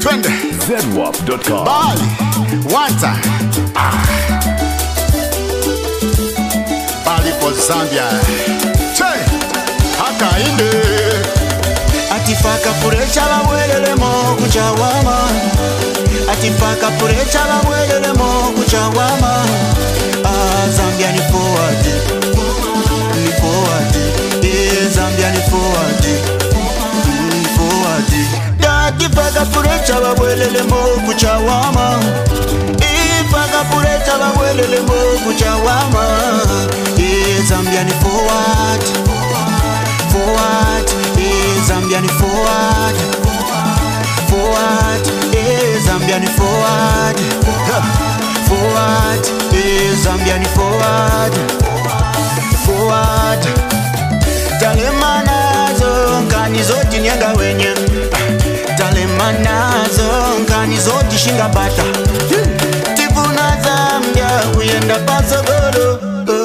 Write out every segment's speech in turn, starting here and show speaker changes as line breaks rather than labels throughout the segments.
Twende
zedwap.com.
Bali one time. Bali for Zambia. Che haka inde.
Atifaka purecha bawelele mo kuchawama. Atifaka purecha bawelele mo kuchawama. Zambia ni forward. Ni forward. Zambia ni forward. Ni forward. Atifaka purecha bawelele mo kuchawama. Ifaka purecha bawelele mo kuchawama. Zambia ni forward. Forward. Zambia ni forward. Forward. Zambia ni forward. Forward. Zambia ni forward. Forward. Talemanazo nkani zoti nyenga wenye. Talemanazo nkani zoti shinga bata. Tifuna Zambia kuyenda pasogoro.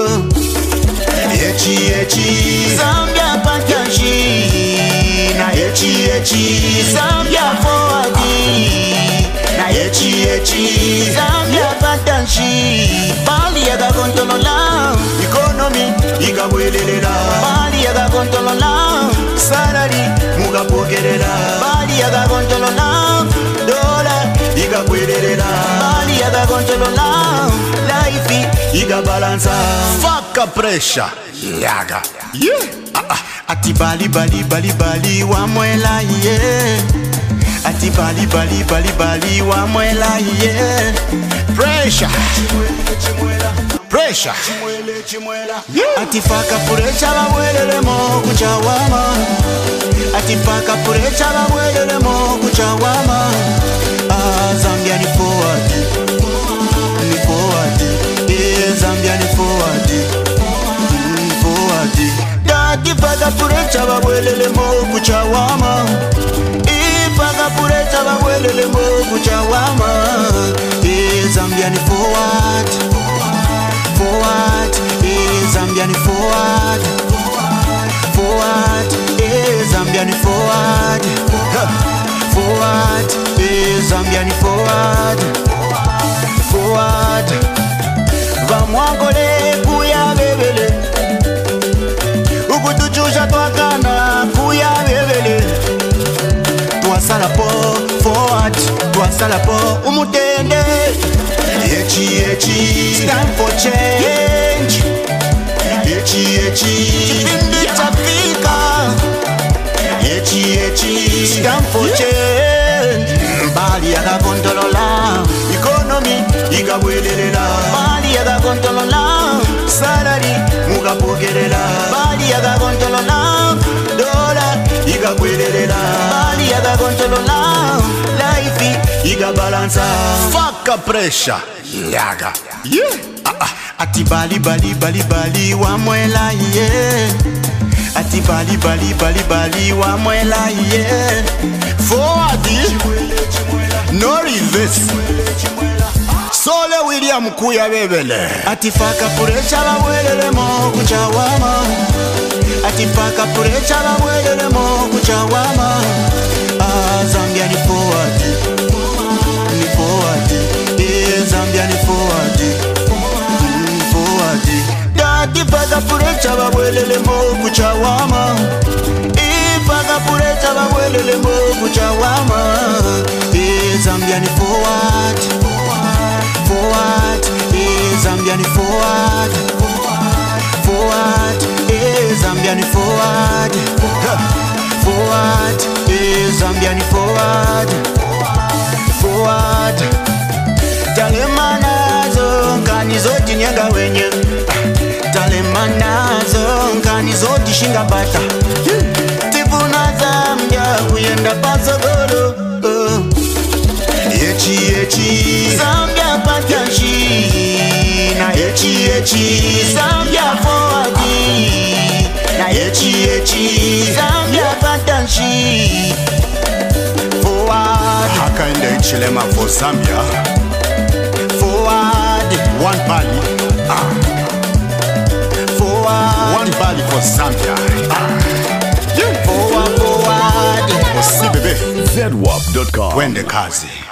Echi Zambia pantashi na echi Zambia forward na echi Zambia pantashi Bali yaga kontolola economy ikabwelela Bali yaga kontolola salary mugapogerera Bali yaga kontolola dollar ikabwelela Bali yaga kontolola life ikabalansa
Fuck a pressure. Yaga. Yeah.
Ati bali wa mwela yeah. Ati bali wa mwela yeah.
Pressure. Pressure.
Yeah. Ati faka purecha bawelele mo kuchawama. Ati faka purecha bawelele mo kuchawama. Zambia ni forward. Ni forward. Zambia ni forward. Ifaka purecha bawelele mo kuchawama. Ifaka purecha bawelele mo kuchawama. Zambia ni forward. Forward. Zambia ni forward. Forward. Zambia ni forward. Forward. Zambia ni forward. Forward. Vamwangole kuya bebele. Ukutuchusha twakana kuya bebele. Twasala po forward. Twasala po umutende. Echi stand for change. Echi chipindi chafika. Echi stand for change. Bali yaga kontolola economy ikabwelela Bali yaga kontolola salary mugapogerela Bali yaga kontolola dollar ikabwelela Bali yaga kontolola life ikabalansa
Fuck a pressure. Yaga. Yeah.
Ati bali wa mwela yeah. Ati bali wa mwela yeah.
Forward. No reverse. Sole William kuya bebele.
Ati faka purecha bawelele mo kuchawama. Ati faka purecha bawelele mo kuchawama. Zambia ni forward. Ni forward. Zambia ni forward. Forward. Ati faka purecha bawelele mo kuchawama. Ifaka purecha bawelele mo kuchawama. Zambia ni forward. Forward, Zambia ni forward. Forward, Zambia ni forward. Forward, Zambia ni forward. Forward. Talemanazo nkani zoti nyenga wenye. Talemanazo nkani zoti shinga bata. Tifuna Zambia kuyenda pasogoro. Echi Zambia pantashi na echi Zambia forward na echi Zambia pantashi forward
Haka inde chilema for Zambia.
Forward.
One Bali.
Forward.
One Bali for Zambia.
Forward.
See, baby.
ZWAP.com.
Twende kazi.